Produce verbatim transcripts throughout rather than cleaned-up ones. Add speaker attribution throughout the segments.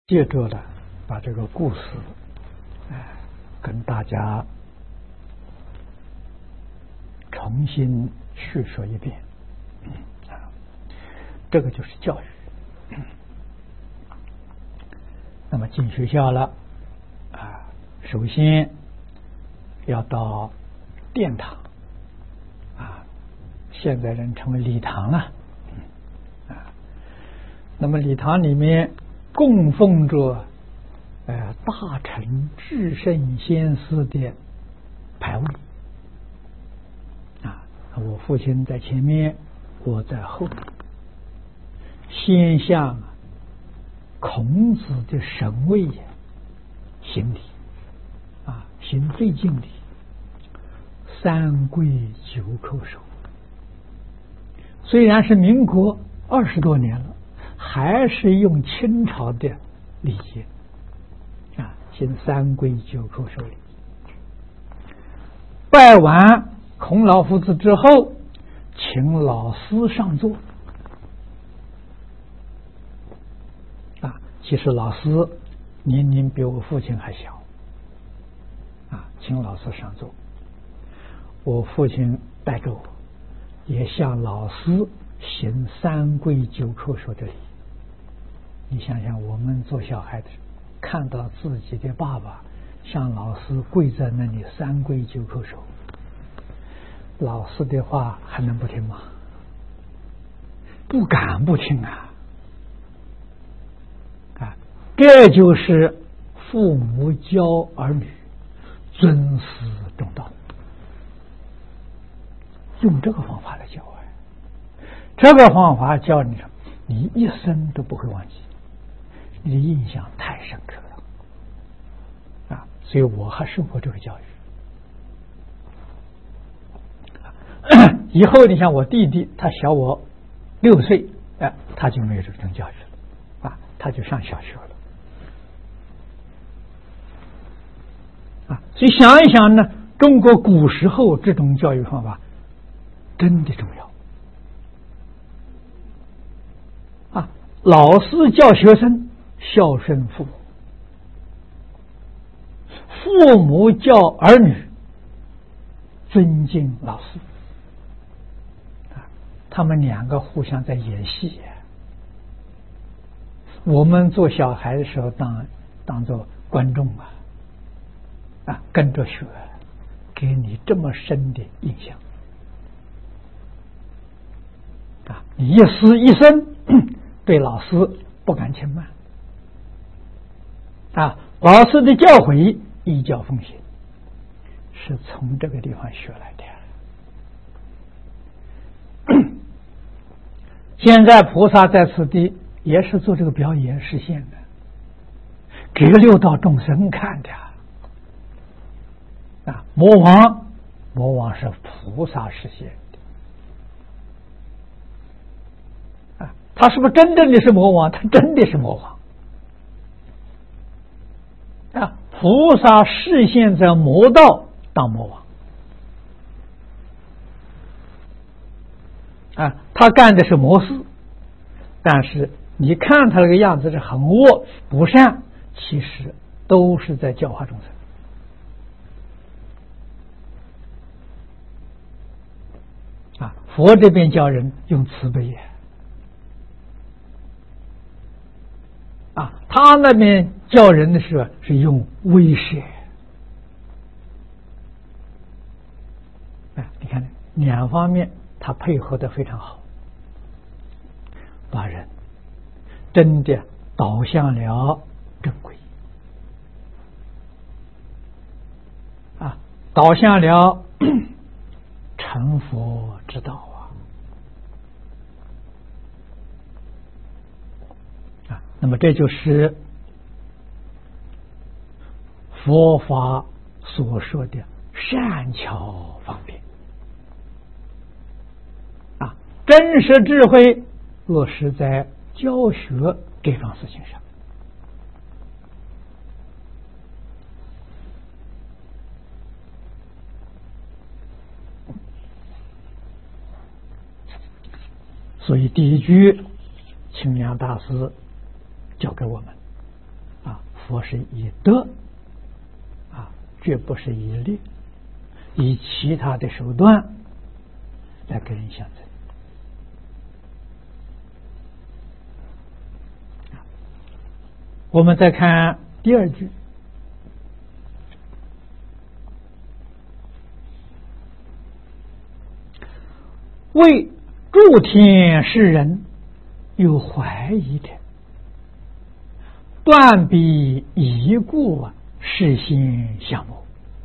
Speaker 1: 借着了把这个故事，哎，跟大家重新叙述一遍。啊，这个就是教育。那么进学校了，啊，首先要到殿堂，啊，现在人称为礼堂了，啊，那么礼堂里面供奉着呃大臣至圣先师的牌位，啊，我父亲在前面，我在后面，先向孔子的神位行礼，啊，行最敬礼，三跪九叩首。虽然是民国二十多年了，还是用清朝的礼节，啊，行三跪九叩首礼。拜完孔老夫子之后，请老师上座。啊，其实老师年龄比我父亲还小，啊，请老师上座。我父亲带着我，也向老师行三跪九叩首的礼。你想想，我们做小孩子，看到自己的爸爸向老师跪在那里三跪九叩首，老师的话还能不听吗？不敢不听啊！啊，这就是父母教儿女尊师重道，用这个方法来教啊，这个方法教你，你一生都不会忘记，你的印象太深刻了啊！所以我还受过这个教育。以后你像我弟弟，他小我六岁，哎，他就没有这种教育了啊，他就上小学了啊。所以想一想呢，中国古时候这种教育方法真的重要啊！老师教学生孝顺父母，父母教儿女尊敬老师，啊，他们两个互相在演戏。我们做小孩的时候当当做观众啊，啊，跟着学，给你这么深的印象。啊，你一师一生对老师不敢轻慢，啊，老师的教诲依教奉行，是从这个地方学来的。现在菩萨在此地也是做这个表演实现的，给六道众生看的啊。魔王，魔王是菩萨实现的啊，他是不是真正的是魔王？他真的是魔王啊！菩萨示现在魔道当魔王啊，他干的是魔事，但是你看他这个样子是很恶不善，其实都是在教化众生啊。佛这边教人用慈悲啊，他那边教人的时候是用威胁。哎，你看两方面他配合的非常好，把人真的导向了正轨啊，导向了成佛之道啊啊！那么这就是佛法所说的善巧方便啊，真实智慧落实在教学这桩事情上。所以第一句清凉大师教给我们佛是以德啊，绝不是以利，以其他的手段来跟人相争。我们再看第二句，为诸天世人有怀疑的，断彼疑故是心相谋。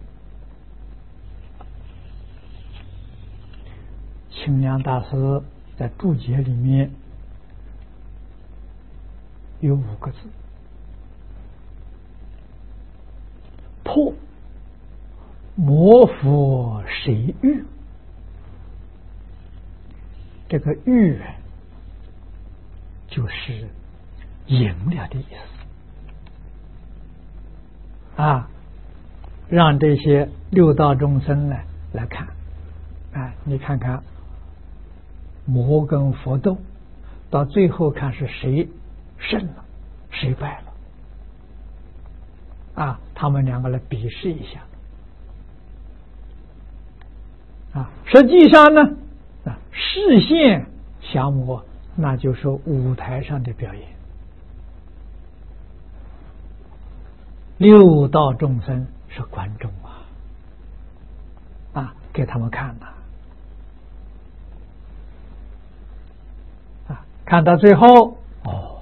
Speaker 1: 清凉大师在注解里面有五个字：破魔佛谁欲？这个欲就是赢了的意思啊！让这些六道众生呢来看，啊，你看看魔跟佛斗，到最后看是谁胜了，谁败了啊！他们两个来比试一下啊！实际上呢，啊，视线降魔，那就是舞台上的表演。六道众生是观众啊，啊，给他们看呐，啊，看到最后，哦，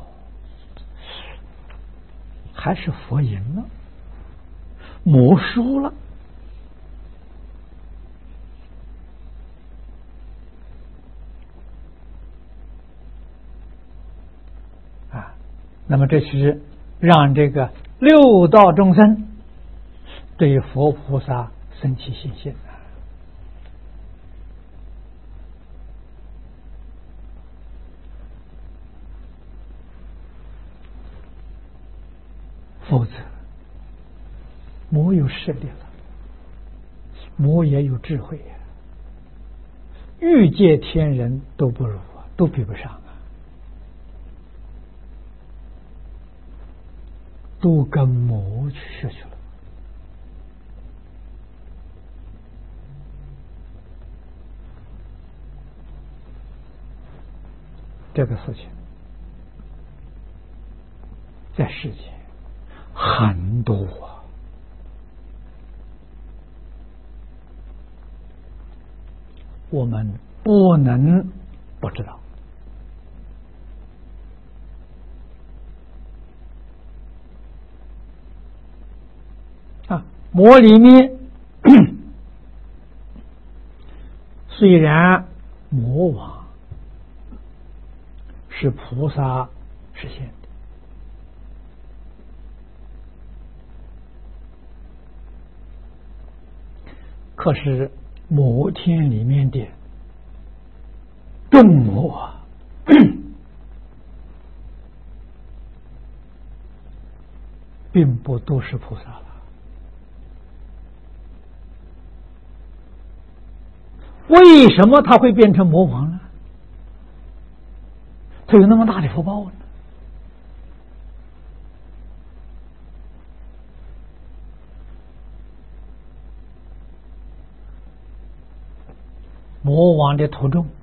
Speaker 1: 还是佛赢了，魔输了。那么这是让这个六道众生对佛菩萨生起信心啊，否则魔有势力了，魔也有智慧呀，欲界天人都不如啊，都比不上。都跟魔去学去了这个事情，在世界很多啊，我们不能不知道。啊，魔里面虽然魔王是菩萨实现的，可是魔天里面的众魔啊，并不都是菩萨了。为什么他会变成魔王呢？他有那么大的福报呢？魔王的途中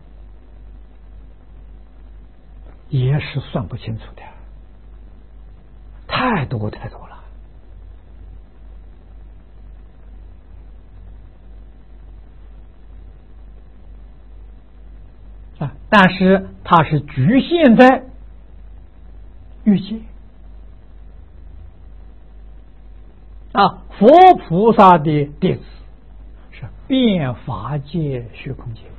Speaker 1: 也是算不清楚的，太多太多了。啊，但是它是局限在欲界啊，佛菩萨的弟子是遍法界虚空界。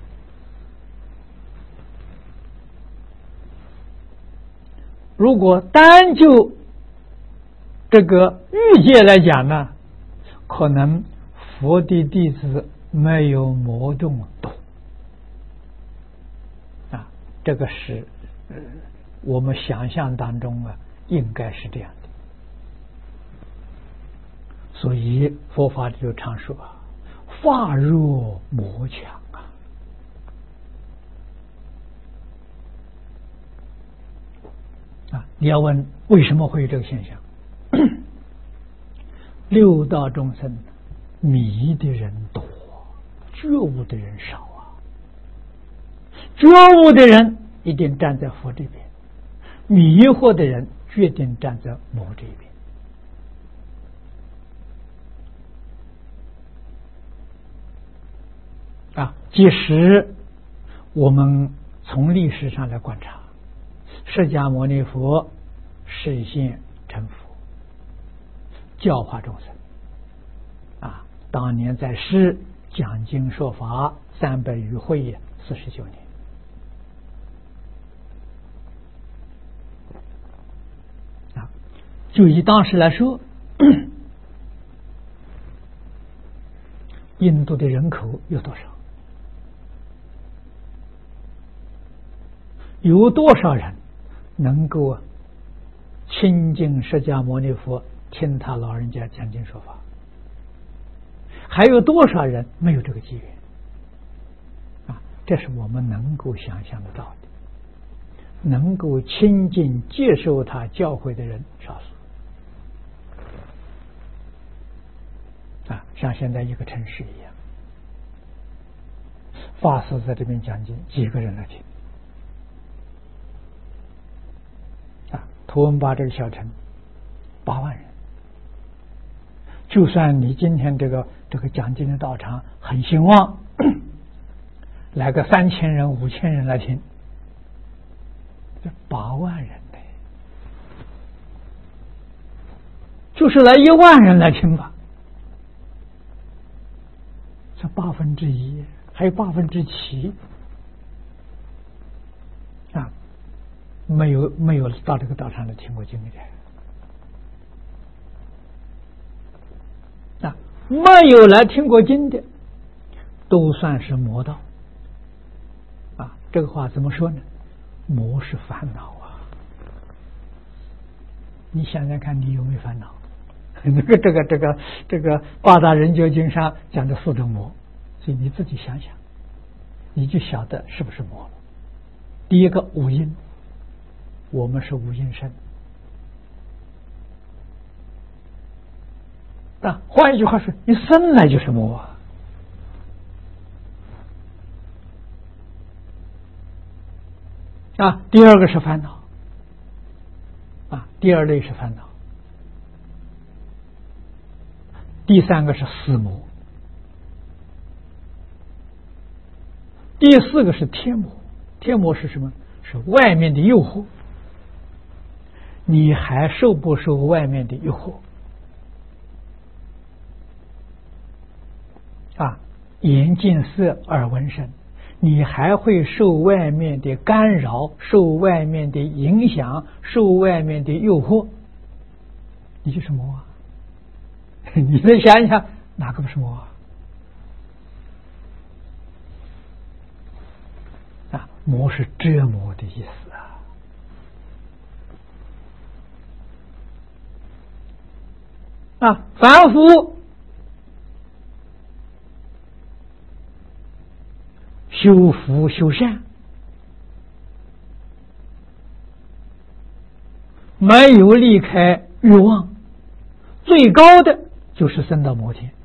Speaker 1: 如果单就这个欲界来讲呢，可能佛的弟子没有魔众多。这个是、呃、我们想象当中啊，应该是这样的。所以佛法里就常说啊，法弱魔强啊。啊，你要问为什么会有这个现象？ 六道众生迷的人多，觉悟的人少啊。觉悟的人一定站在佛这边，迷惑的人决定站在魔这边。啊，即使我们从历史上来观察，释迦牟尼佛示现成佛，教化众生。啊，当年在世讲经说法三百余会，四十九年。啊，就以当时来说，印度的人口有多少？有多少人能够亲近释迦牟尼佛，听他老人家讲经说法？还有多少人没有这个机缘？啊，这是我们能够想象得到的。能够亲近接受他教诲的人少数。啊，像现在一个城市一样，法师在这边讲经，几个人来听？图文巴这个小城八万人，就算你今天这个这个讲经的道场很兴旺，来个三千人五千人来听，这八万人呢，就是来一万人来听吧，这八分之一，还有八分之七啊。没有没有到这个道场来听过经的，啊，没有来听过经的，都算是魔道。啊，这个话怎么说呢？魔是烦恼啊！你想想看，你有没有烦恼？这个这个这个这个八大人觉经上讲的四种魔，所以你自己想想，你就晓得是不是魔了。第一个五阴。我们是无因身，但换一句话说，你生来就是魔啊！啊，第二个是烦恼，啊，第二类是烦恼，第三个是死魔，第四个是天魔。天魔是什么？是外面的诱惑。你还受不受外面的诱惑？啊，眼见色耳闻声，你还会受外面的干扰，受外面的影响，受外面的诱惑，你就是魔啊！你再想一想，哪个不是魔啊？啊，魔是折磨的意思啊！啊，凡夫修福修善，没有离开欲望，最高的就是升到摩天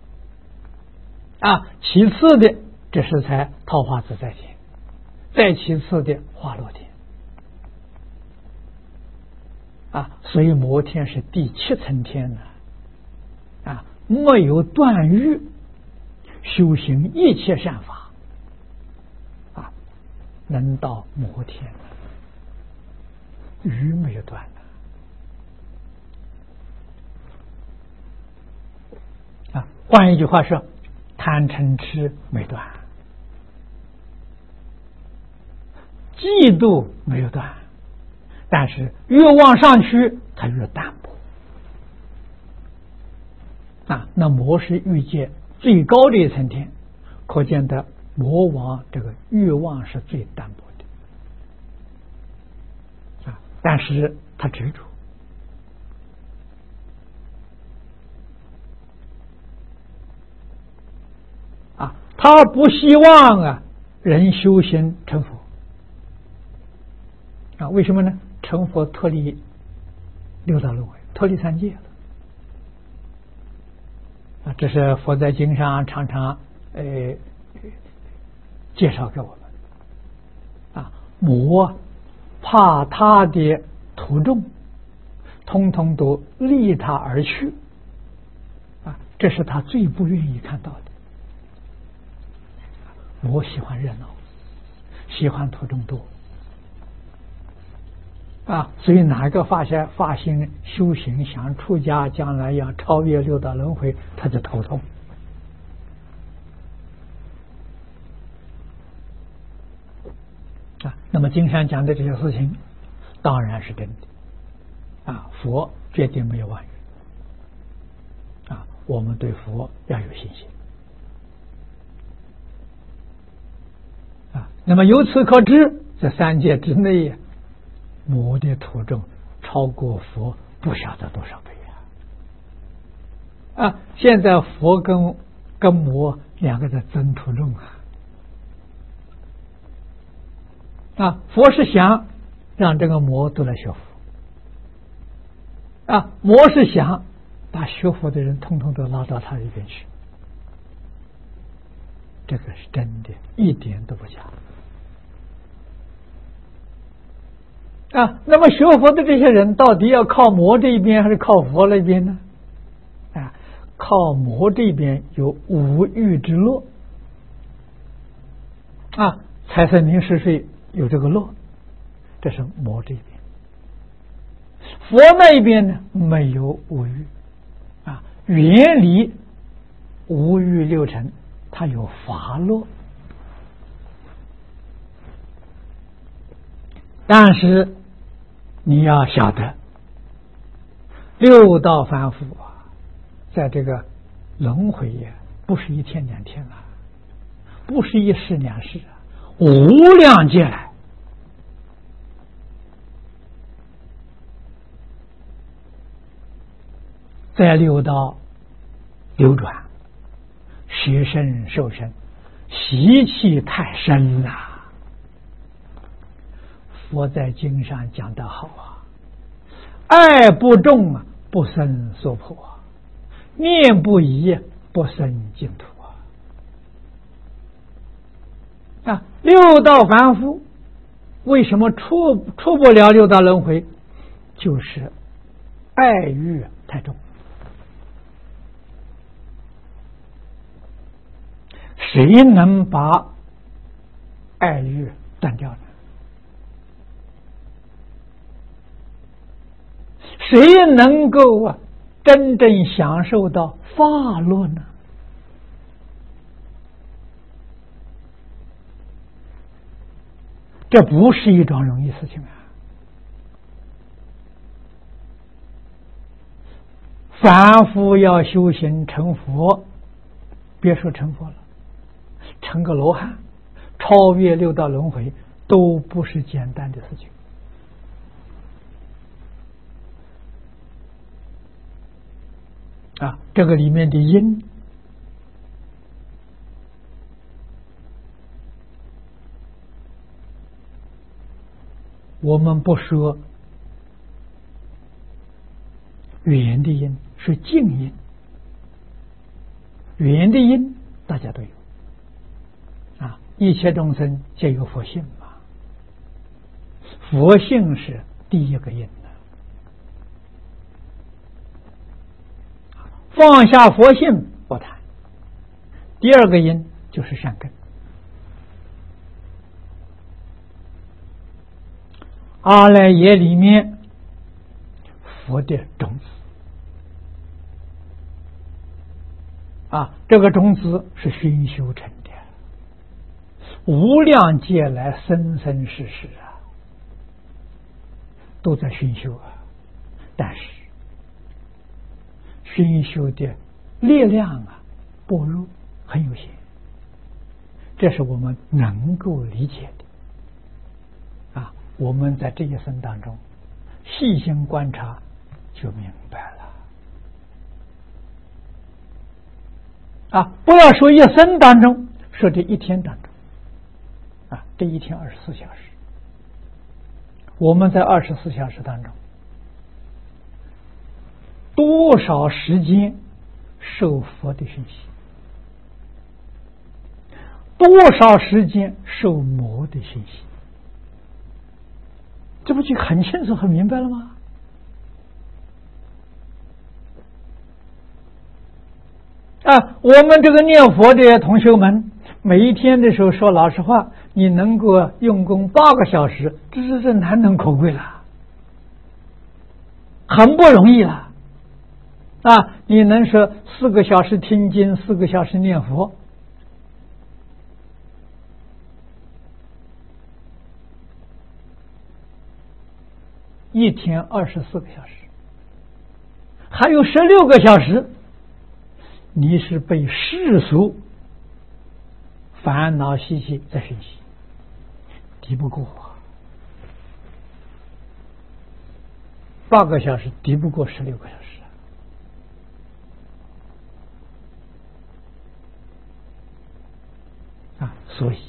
Speaker 1: 啊，其次的这是才桃花自在天，再其次的化乐天啊，所以摩天是第七层天呢。啊，没有断欲，修行一切善法，啊，能到摩天了，欲没有断了。啊，换一句话说，贪嗔痴没断，嫉妒没有断，但是越往上去，它越淡薄。啊，那魔是欲界最高的一层天，可见的魔王这个欲望是最淡薄的啊，但是他执着啊，他不希望啊人修行成佛啊，为什么呢？成佛脱离六道轮回，脱离三界了。 这是佛在经上常常呃介绍给我们啊，魔怕他的徒众通通都离他而去啊，这是他最不愿意看到的。魔喜欢热闹，喜欢徒众多啊，所以哪个发现发心修行想出家，将来要超越六道轮回，他就头痛啊。那么经上讲的这些事情当然是真的啊，佛绝对没有妄语啊，我们对佛要有信心啊。那么由此可知，这三界之内魔的徒众超过佛不晓得多少倍啊！啊，现在佛跟跟魔两个在争徒众啊！啊，佛是想让这个魔都来学佛啊，魔是想把学佛的人通通都拉到他这边去，这个是真的，一点都不假。啊，那么学佛的这些人到底要靠魔这一边还是靠佛那边呢？啊，靠魔这边有五欲之乐啊，财色名食睡有这个乐，这是魔这边。佛那一边呢，没有五欲啊，远离五欲六尘，它有法乐。但是你要晓得，六道凡夫啊，在这个轮回呀，不是一天两天啊，不是一世两世啊，无量劫来，在六道流转，学生受生，习气太深了。佛在经上讲得好啊，爱不重啊，不生娑婆啊，念不移不生净土啊。啊，六道凡夫为什么出出不了六道轮回？就是爱欲太重。谁能把爱欲断掉呢？谁能够啊真正享受到法乐呢？这不是一桩容易事情啊！凡夫要修行成佛，别说成佛了，成个罗汉，超越六道轮回，都不是简单的事情。啊，这个里面的因，我们不说远的因，是近因。远的因大家都有啊，一切众生皆有佛性嘛，佛性是第一个因。放下佛性不谈，第二个因就是善根。阿赖耶里面佛的种子啊，这个种子是熏修成的，无量劫来生生世世啊，都在熏修啊，但是熏修的力量啊，薄弱，很有限，这是我们能够理解的啊。我们在这一生当中细心观察，就明白了啊。不要说一生当中，说这一天当中啊，这一天二十四小时，我们在二十四小时当中，多少时间受佛的讯息，多少时间受魔的讯息？这不就很清楚很明白了吗？啊，我们这个念佛的同学们，每一天的时候说老实话，你能够用功八个小时，这是这难能可贵了，很不容易了。啊，你能说四个小时听经，四个小时念佛，一天二十四个小时，还有十六个小时，你是被世俗烦恼习气在熏习，敌不过八个小时，敌不过十六个小时。啊，所以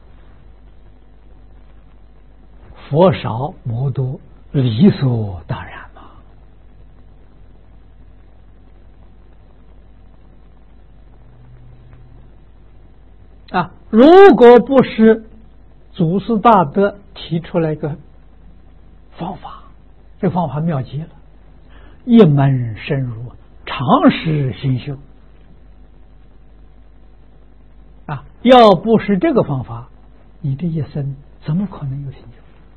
Speaker 1: 佛少魔多，理所当然嘛。啊，如果不是祖师大德提出来一个方法，这个方法妙极了，一门深入，长时心修。啊，要不是这个方法，你这一生怎么可能有成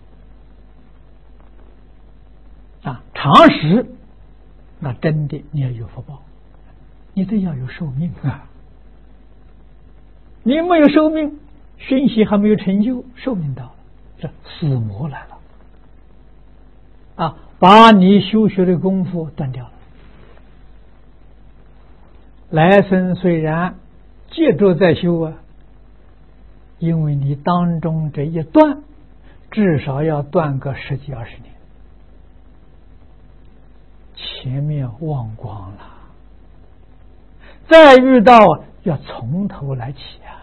Speaker 1: 就？啊，常识，那真的你要有福报，你得要有寿命啊！你没有寿命，熏习还没有成就，寿命到了，这死魔来了啊，把你修学的功夫断掉了。来生虽然接着再修啊，因为你当中这一断，至少要断个十几二十年，前面忘光了，再遇到要从头来起啊！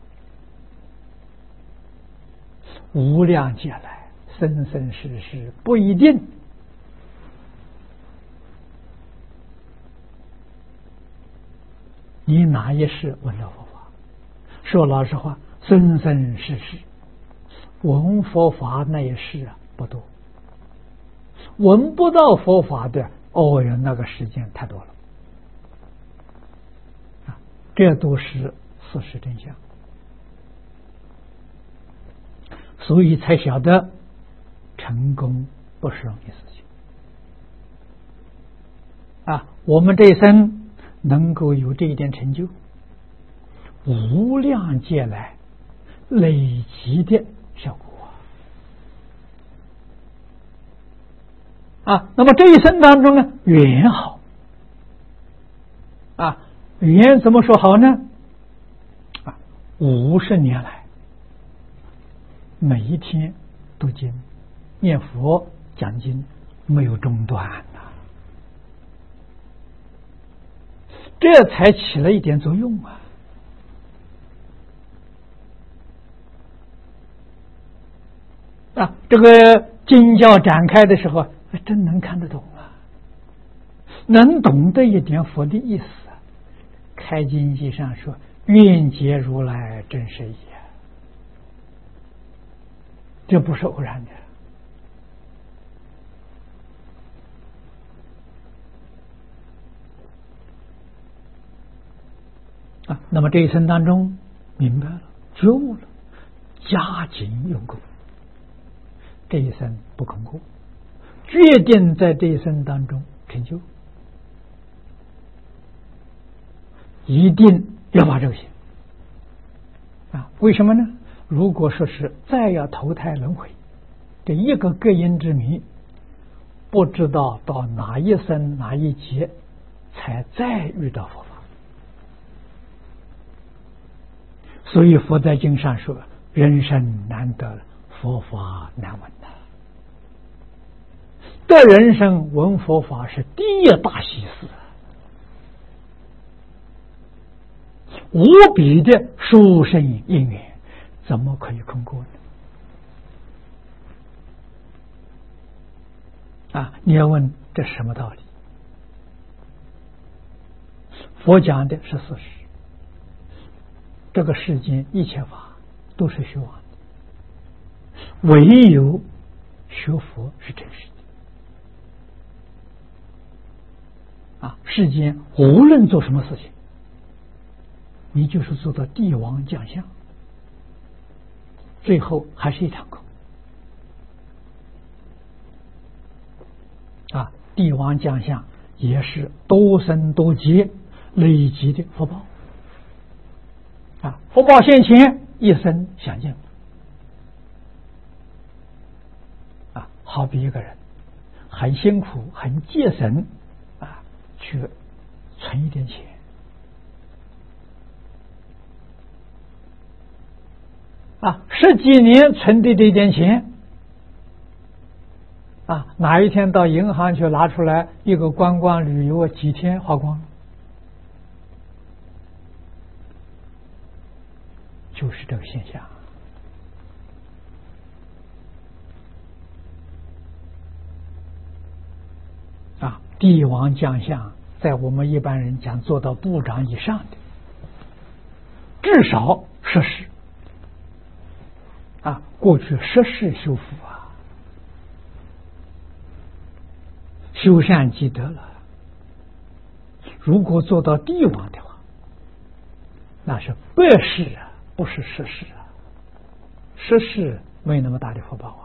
Speaker 1: 无量劫来，生生世世不一定。你哪一世闻到佛法？说老实话，生生世世闻佛法那一世啊不多，闻不到佛法的，哦哟，那个时间太多了啊！这都是事实真相，所以才晓得成功不是容易事情啊！我们这一生能够有这一点成就，无量劫来累积的效果啊！那么这一生当中呢，缘好啊，缘怎么说好呢？啊，五十年来，每一天读经、念佛、讲经，没有中断呐、啊，这才起了一点作用啊！啊，这个经教展开的时候，真能看得懂啊，能懂得一点佛的意思啊。开经记上说：“愿解如来真实义。”这不是偶然的啊。那么这一生当中明白了、觉悟了，加紧用功，这一生不空过，决定在这一生当中成就，一定要把这个行啊！为什么呢？如果说是再要投胎轮回，这一个各因之谜，不知道到哪一生哪一劫才再遇到佛法。所以佛在经上说：“人生难得，佛法难闻呐。”得人生闻佛法是第一大喜事，无比的殊胜因缘，怎么可以空过呢？啊！你要问这是什么道理？ 佛讲的是事实，这个世间一切法都是虚妄的，唯有学佛是真实的。啊，世间无论做什么事情，你就是做到帝王将相，最后还是一场空。啊，帝王将相也是多生多劫累积的福报。啊，福报现前，一生享尽。啊，好比一个人很辛苦、很节省啊，去存一点钱。啊，十几年存的这点钱，啊，哪一天到银行去拿出来，一个观光旅游几天花光了，就是这个现象。啊，帝王将相，在我们一般人讲做到部长以上的，至少摄事。啊，过去摄事修福啊，修善积德了。如果做到帝王的话，那是百事啊，不是摄事啊。摄事没那么大的福报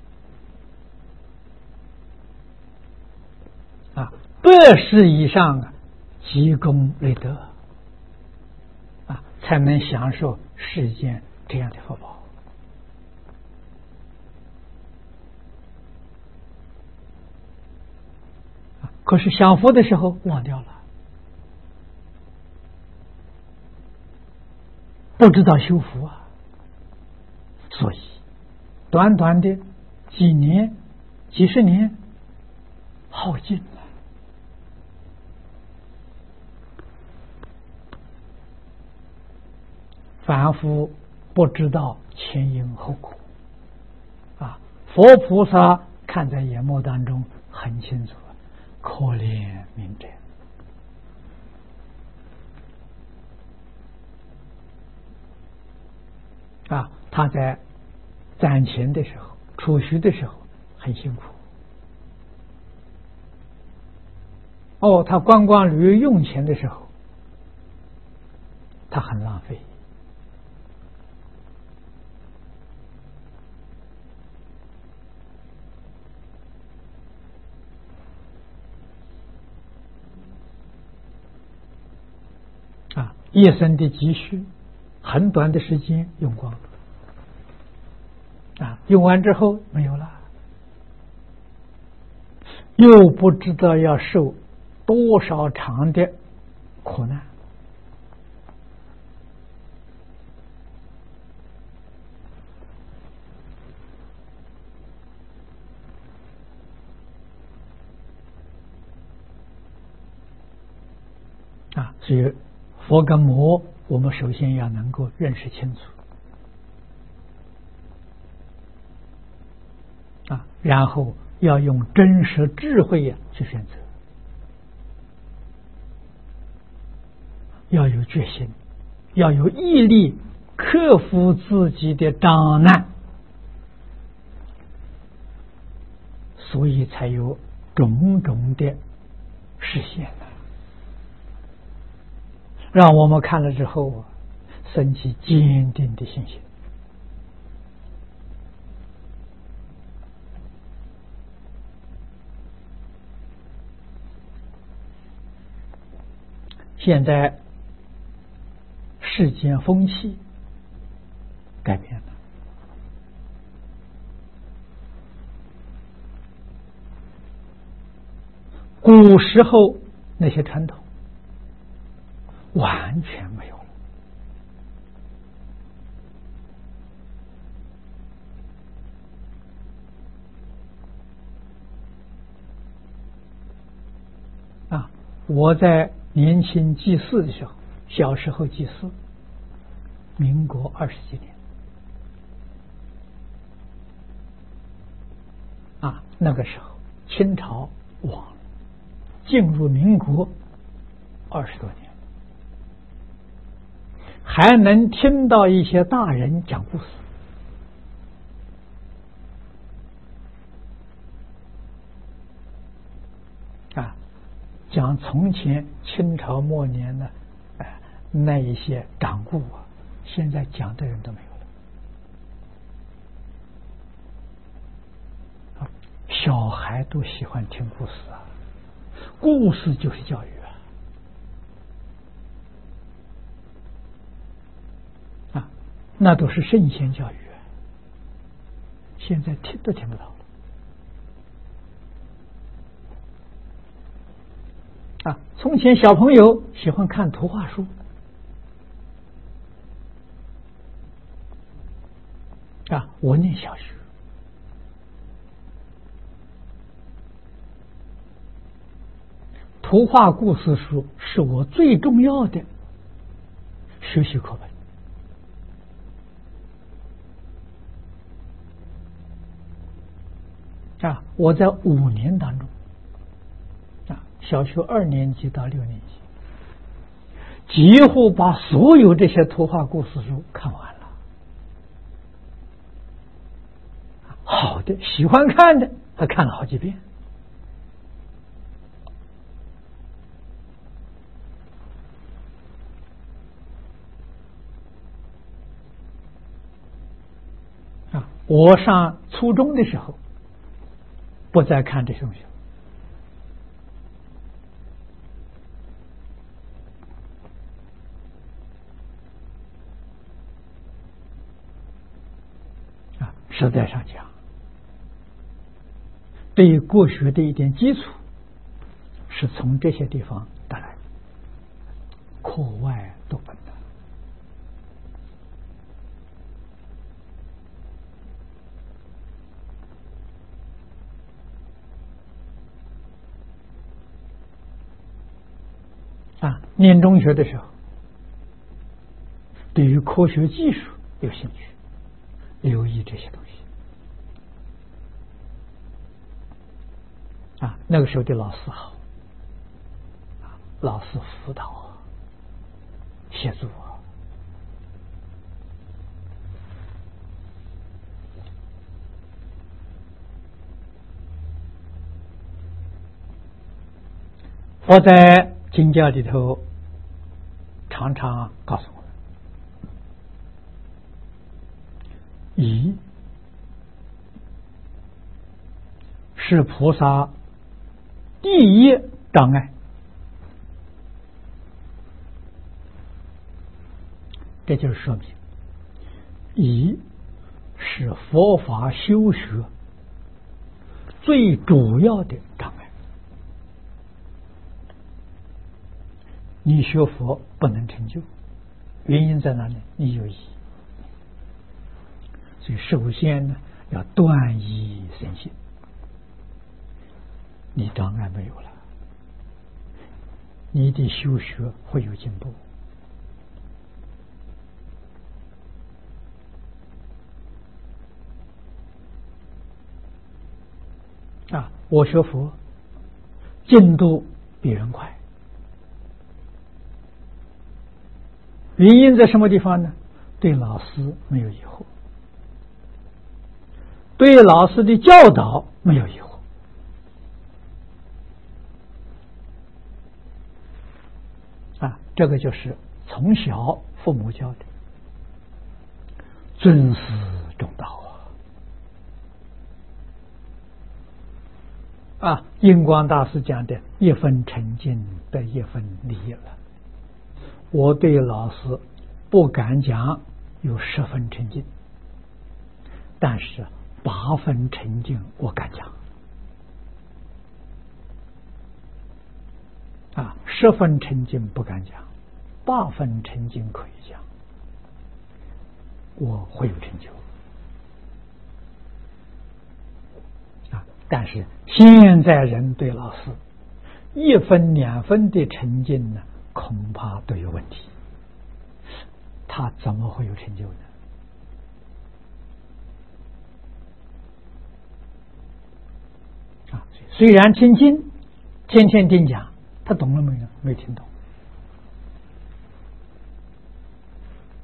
Speaker 1: 啊。啊，百事以上啊，积功累德啊，才能享受世间这样的福报。可是享福的时候忘掉了，不知道修福啊，所以短短的几年、几十年耗尽了。凡夫不知道前因后果啊，佛菩萨看在眼目当中很清楚。可怜悯者啊，他在攒钱的时候、储蓄的时候很辛苦。哦，他观光旅游用钱的时候，他很浪费。啊，一生的积蓄，很短的时间用光了，啊，用完之后没有了，又不知道要受多少场的苦难。啊，所以佛跟魔，我们首先要能够认识清楚啊，然后要用真实智慧呀去选择，要有决心，要有毅力，克服自己的障难，所以才有种种的实现呢。让我们看了之后啊，升起坚定的信心。现在世间风气改变了，古时候那些传统完全没有了。啊，我在年轻祭祀的时候，小时候祭祀，民国二十几年，啊，那个时候清朝亡了，进入民国二十多年。 还能听到一些大人讲故事啊，讲从前清朝末年的哎那一些掌故啊，现在讲的人都没有了。啊，小孩都喜欢听故事啊，故事就是教育啊，啊，那都是圣贤教育，现在听都听不到了。啊，从前小朋友喜欢看图画书，啊，我念小学，图画故事书是我最重要的学习课本。啊，我在五年当中，啊，小学二年级到六年级，几乎把所有这些图画故事书看完了。好的，喜欢看的，他看了好几遍。啊，我上初中的时候，不再看这些东西。啊，实在上讲，对于国学的一点基础，是从这些地方得来的，课外读本的。啊，念中学的时候，对于科学技术有兴趣，留意这些东西。啊，那个时候的老师好，啊，老师辅导啊，协助啊。我在经教里头常常告诉我们，疑是菩萨第一障碍。这就是说明，疑是佛法修学最主要的障碍。你学佛不能成就，原因在哪里？你有疑。所以首先呢，要断疑生信，你障碍没有了，你的修学会有进步。啊，我学佛进度比人快，原因在什么地方呢？对老师没有疑惑，对老师的教导没有疑惑。啊，这个就是从小父母教的，尊师重道啊！啊，印光大师讲的一分诚敬得一分利益了。我对老师不敢讲有十分诚敬，但是八分诚敬我敢讲。啊，十分诚敬不敢讲，八分诚敬可以讲，我会有成就。啊，但是现在人对老师一分两分的诚敬呢，恐怕都有问题，他怎么会有成就呢？啊，虽然听经，天天听讲，他懂了没有？没听懂。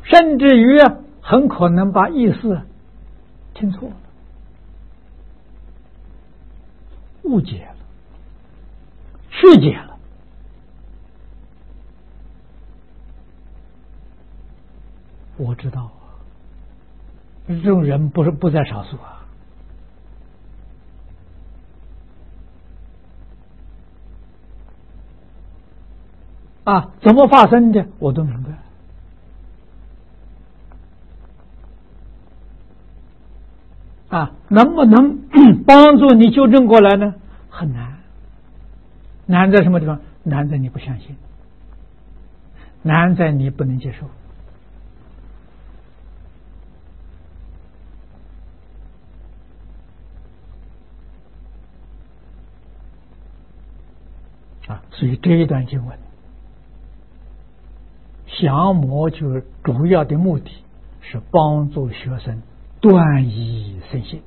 Speaker 1: 甚至于很可能把意思听错了，误解了，曲解了。我知道啊，这种人不是不在少数啊。啊，怎么发生的我都明白。啊，能不能帮助你纠正过来呢？很难。难在什么地方？难在你不相信，难在你不能接受。啊，所以这一段经文，降魔就是主要的目的是帮助学生断疑生信。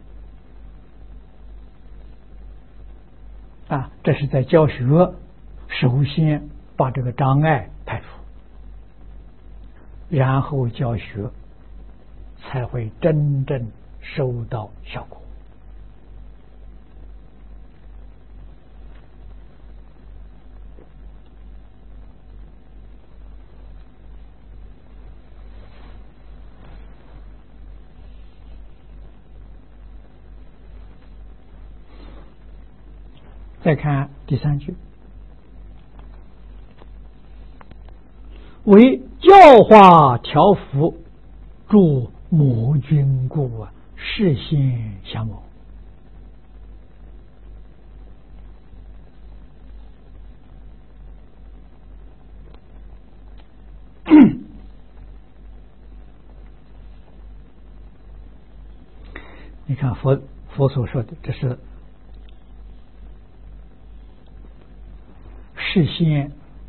Speaker 1: 啊，这是在教学，首先把这个障碍排除，然后教学才会真正收到效果。再看第三句，为教化调伏，助魔君故啊，视先降魔。你看佛佛所说的，这是事先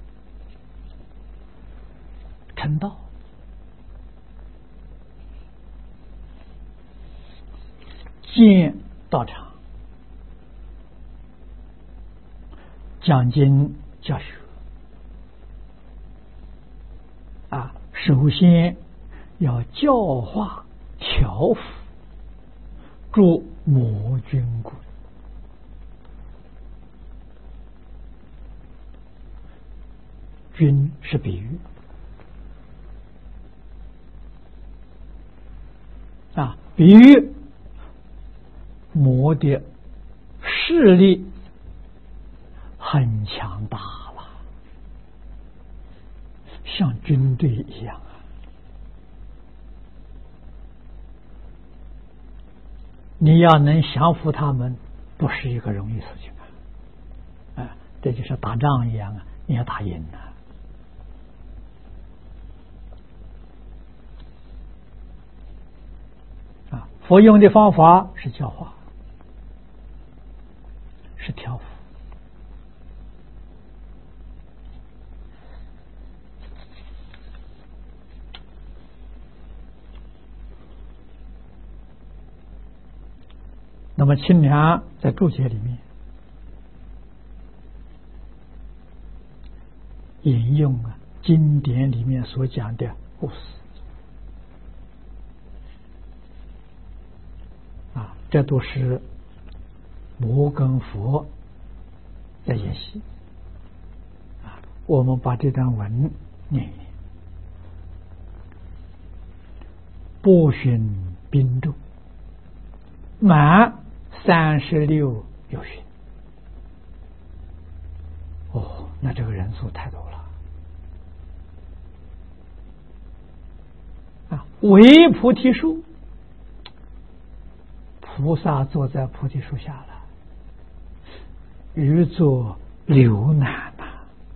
Speaker 1: 成道，建道场，讲经教学啊，首先要教化调伏，助魔君故。君是比喻啊，比喻魔的势力很强大了，像军队一样啊。你要能降服他们，不是一个容易事情啊！啊，这就像打仗一样啊，你要打赢啊。啊，佛用的方法是教化，是调伏。那么清凉在注解里面引用啊经典里面所讲的故事啊，这都是魔跟佛在演戏啊。我们把这段文念一念：波旬宾众，满三十六有旬。哦，那这个人数太多了啊！唯菩提树，菩萨坐在菩提树下了，欲作流难呐！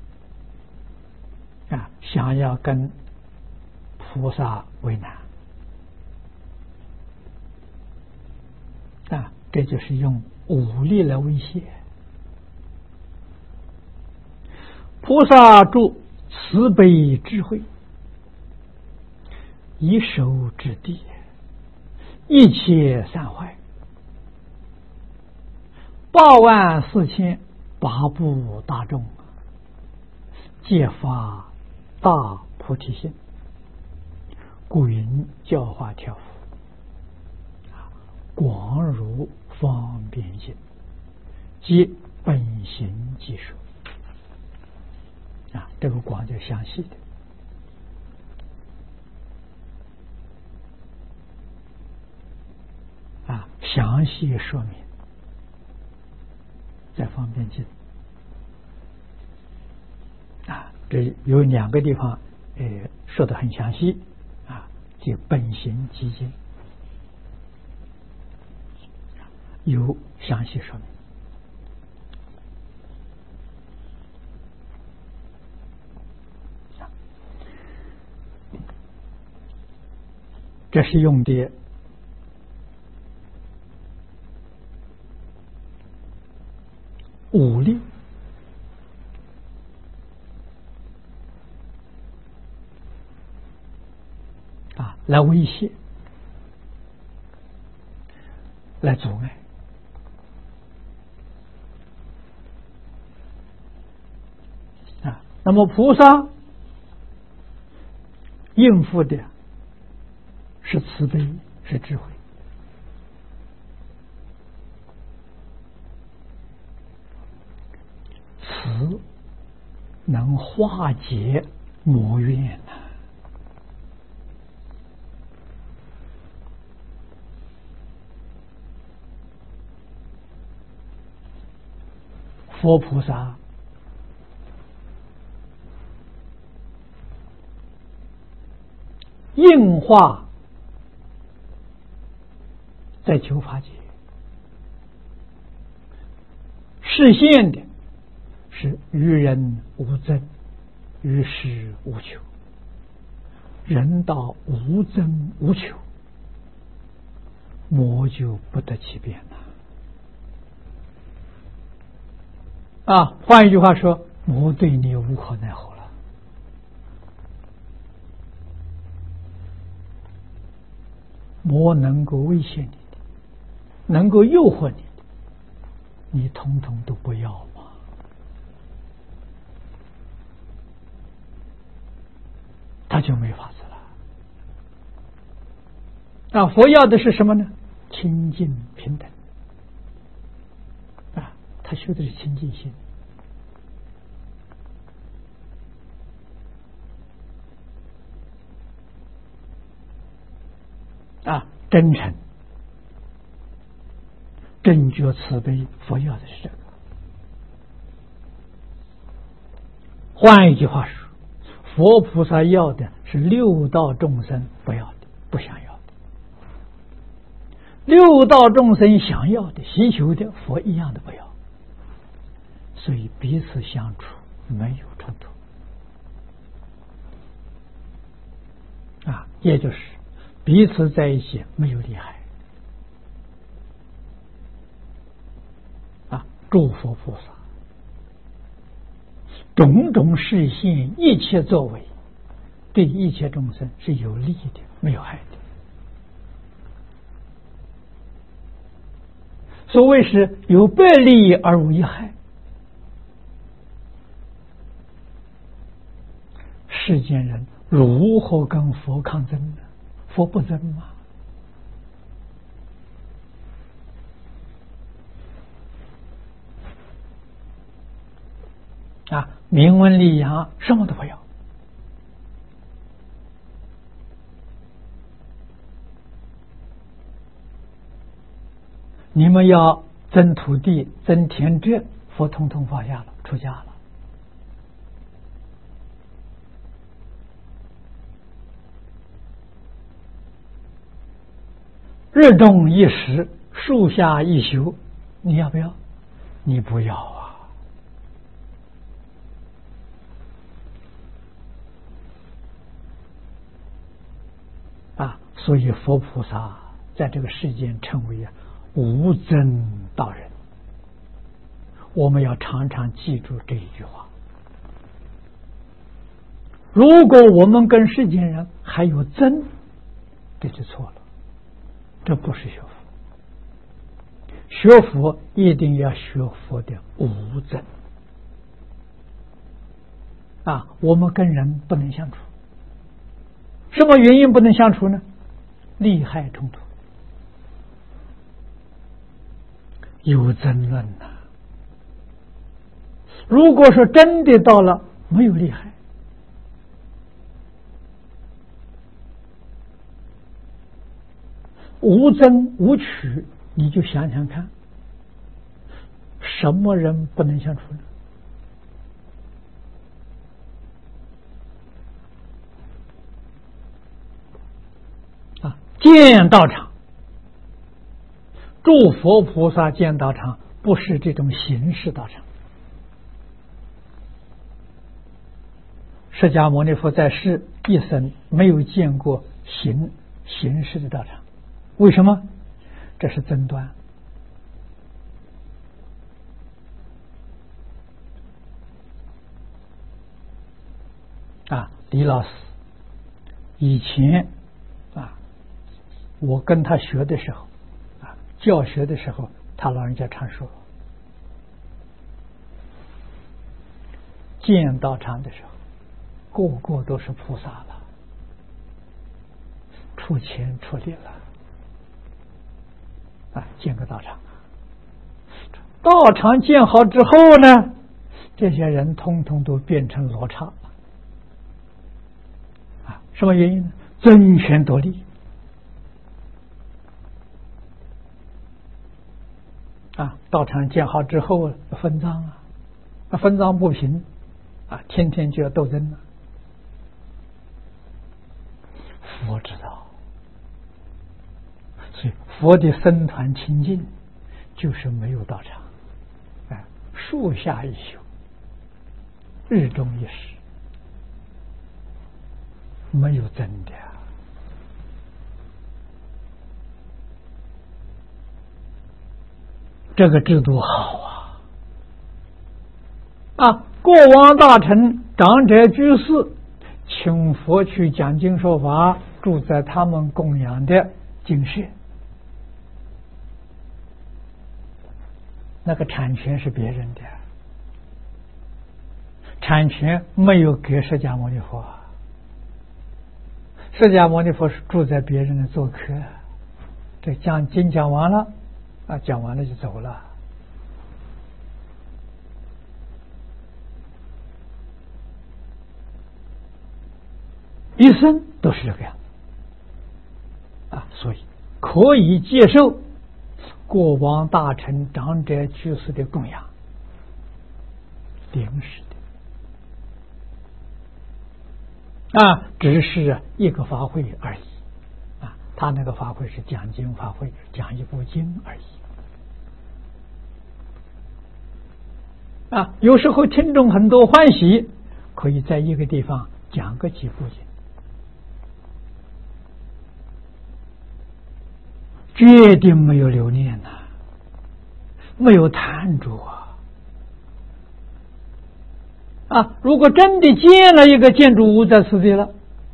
Speaker 1: 啊，想要跟菩萨为难啊！这就是用武力来威胁。菩萨助慈悲智慧，以手指地，一切散坏，八万四千八部大众，皆发大菩提心， 故云教化调伏，广如方便性，即本行即说。啊，这个广就详细的。啊，详细说明在方便经。啊，这有两个地方，呃，说的很详细。啊，即本行即经有详细说明。这是用的武力啊，来威胁，来阻碍。啊，那么菩萨应付的是慈悲，是智慧。慈能化解魔怨呐、佛菩萨应化在求法界，实现的是于人无争，于事无求，人道无争无求，魔就不得其变了。啊，换一句话说，魔对你无可奈何了。魔能够威胁你的，能够诱惑你的，你统统都不要吗？他就没法子了。啊，佛要的是什么呢？清净平等。啊，他修的是清净心。啊，真诚、正觉、慈悲，佛要的是这个。换一句话说，佛菩萨要的是六道众生不要的，不想要的；六道众生想要的、希求的，佛一样的不要。所以彼此相处没有冲突。啊，也就是彼此在一起没有利害。啊，诸佛菩萨种种示现，一切作为，对一切众生是有利的，没有害的。所谓是有百利而无一害。世间人如何跟佛抗争呢？佛不争吗？啊，名闻利养什么都不要。你们要争土地、争田地，佛统统放下了，出家了。日中一时，树下一宿，你要不要？你不要啊！啊，所以佛菩萨在这个世间称为无争道人。我们要常常记住这一句话。如果我们跟世间人还有争，这就错了。这不是学佛，学佛一定要学佛的无争啊！我们跟人不能相处， 什么原因不能相处呢？利害冲突，有争论呐、啊。如果说真的到了没有利害，无争无取，你就想想看，什么人不能相处呢？啊，建道场，诸佛菩萨建道场，不是这种形式道场。释迦牟尼佛在世一生没有见过形形式的道场，为什么？这是争端。啊，李老师以前啊，我跟他学的时候啊，教学的时候，他老人家常说，建道场的时候，个个都是菩萨了，出钱出力了啊，建个道场。道场建好之后呢，这些人通通都变成罗刹了啊！什么原因呢？争权夺利啊！道场建好之后分赃啊，那分赃不平啊，天天就要斗争了。佛知道，所以佛的僧团清净，就是没有道场，哎，树下一宿，日中一时，没有真的啊。这个制度好啊！啊，过往大臣、长者、居士，请佛去讲经说法，住在他们供养的精舍，那个产权是别人的，产权没有给释迦牟尼佛，释迦牟尼佛是住在别人的做客，这讲经讲完了啊，讲完了就走了。一生都是这个样子啊，所以可以接受过往大臣、长者、居士的供养，临时的啊，只是一个法会而已啊。他那个法会是讲经法会，讲一部经而已啊。有时候听众很多欢喜，可以在一个地方讲个几部经。决定没有留念呐、啊，没有贪着啊！啊，如果真的建了一个建筑物在此地了，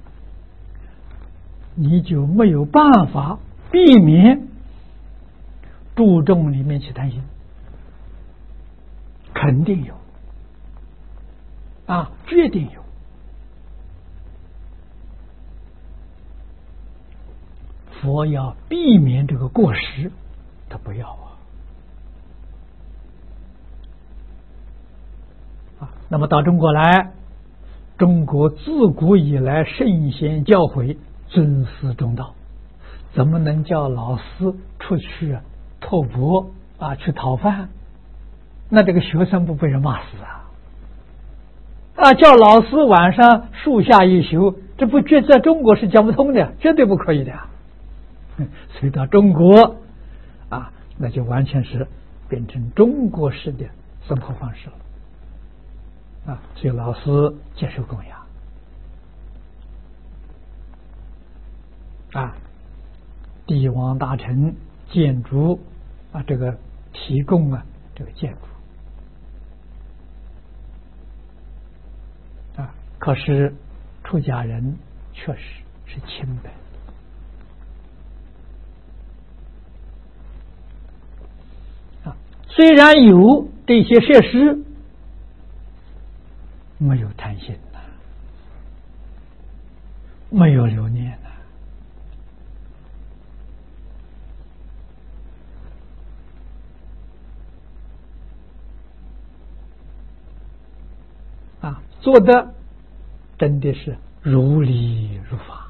Speaker 1: 你就没有办法避免注重里面去贪心，肯定有啊，决定有。佛要避免这个过失，他不要啊！啊，那么到中国来，中国自古以来圣贤教诲尊师重道，怎么能叫老师出去拓钵啊，去讨饭？那这个学生不被人骂死啊？啊，叫老师晚上树下一宿，这不绝在中国是讲不通的，绝对不可以的。所以到中国啊，那就完全是变成中国式的生活方式了啊！所以老师接受供养啊，帝王大臣建筑啊，这个提供啊，这个建筑啊，可是出家人确实是清白。虽然有这些设施，没有贪心呐， 没有留念了。啊，做的真的是如理如法。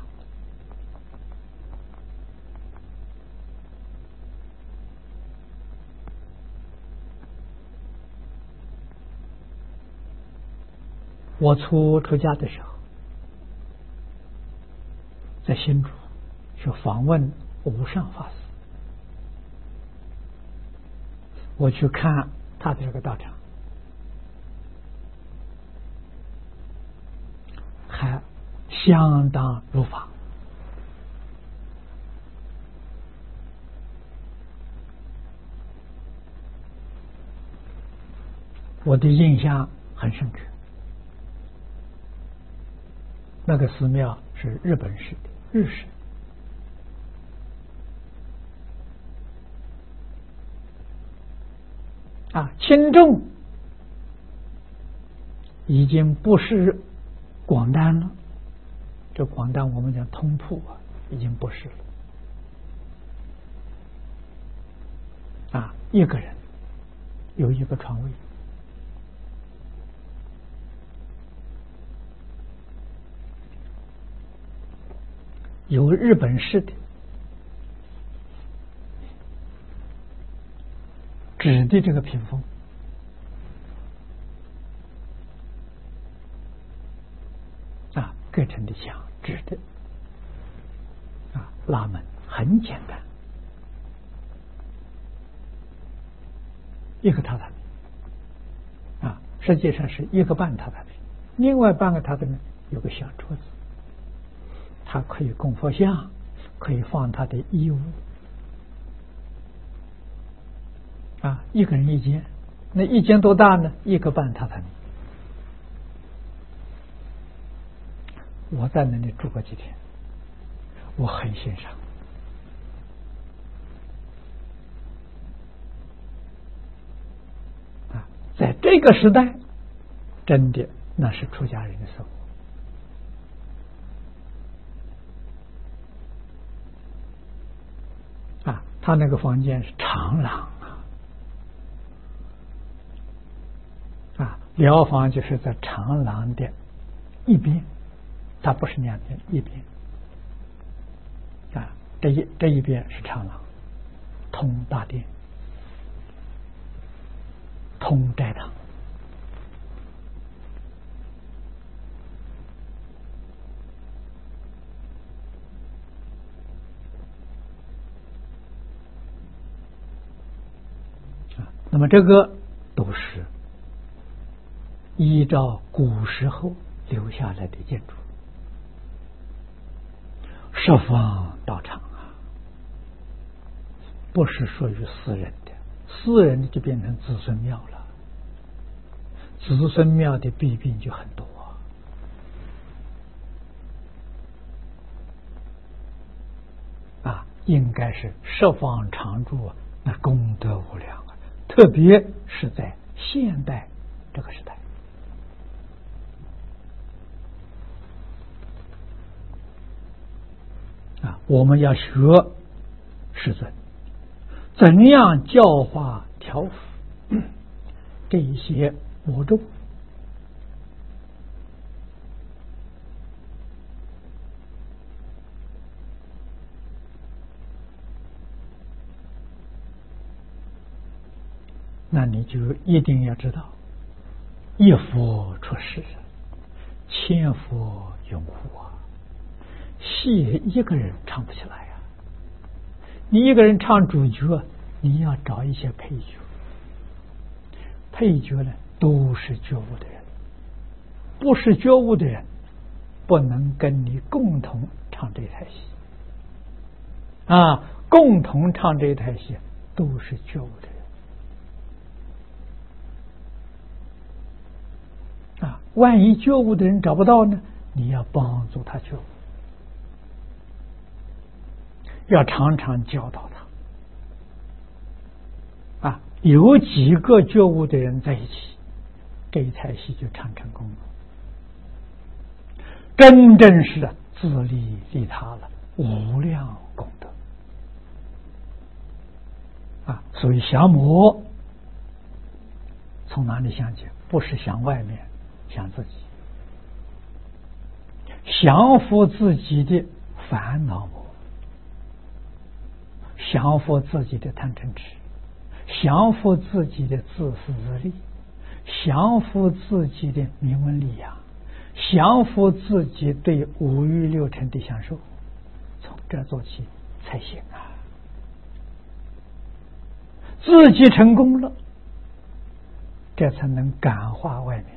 Speaker 1: 我初出家的时候，在新竹去访问无上法师，我去看他的这个道场，还相当如法。我的印象很深刻。那个寺庙是日本式的，日式。啊，轻重已经不是广单了，这广单我们讲通铺啊，已经不是了。啊，一个人有一个床位。有日本式的纸的这个屏风，啊，各层的墙纸的，啊，拉门很简单，一个榻榻米，啊，实际上是一个半榻榻米，另外半个榻榻米有个小桌子。它可以供佛像，可以放他的衣物，啊，一个人一间，那一间多大呢？一个半榻榻米。我在那里住过几天，我很欣赏。啊，在这个时代，真的那是出家人的生活。啊，他那个房间是长廊啊，啊，疗房就是在长廊的一边，它不是两边，一边。啊，这一这一边是长廊，通大殿，通斋堂。那么这个都是依照古时候留下来的建筑，十方道场啊，不是属于私人的，私人的就变成子孙庙了，子孙庙的弊病就很多啊，应该是十方常住，那功德无量啊。特别是在现代这个时代，啊，我们要学师尊怎样教化调伏这一些魔众。那你就一定要知道，一佛出世，千佛拥护啊！戏一个人唱不起来呀、啊，你一个人唱主角，你要找一些配角，配角呢都是觉悟的人，不是觉悟的人不能跟你共同唱这台戏啊！共同唱这台戏都是觉悟的人。啊，万一觉悟的人找不到呢？你要帮助他觉悟，要常常教导他。啊，有几个觉悟的人在一起，这一台戏就唱成功了。真正是自利利他了，无量功德啊！所以降魔从哪里想起？不是想外面，想自己，降服自己的烦恼魔，降服自己的贪嗔痴，降服自己的自私自利，降服自己的名闻利养，降服自己对五欲六尘的享受，从这做起才行啊！自己成功了，这才能感化外面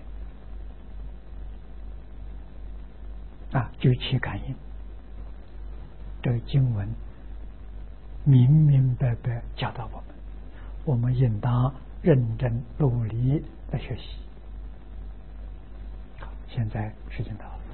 Speaker 1: 啊，就起感应。这个经文明明白白教导我们，我们应当认真努力的学习。好，现在时间到了。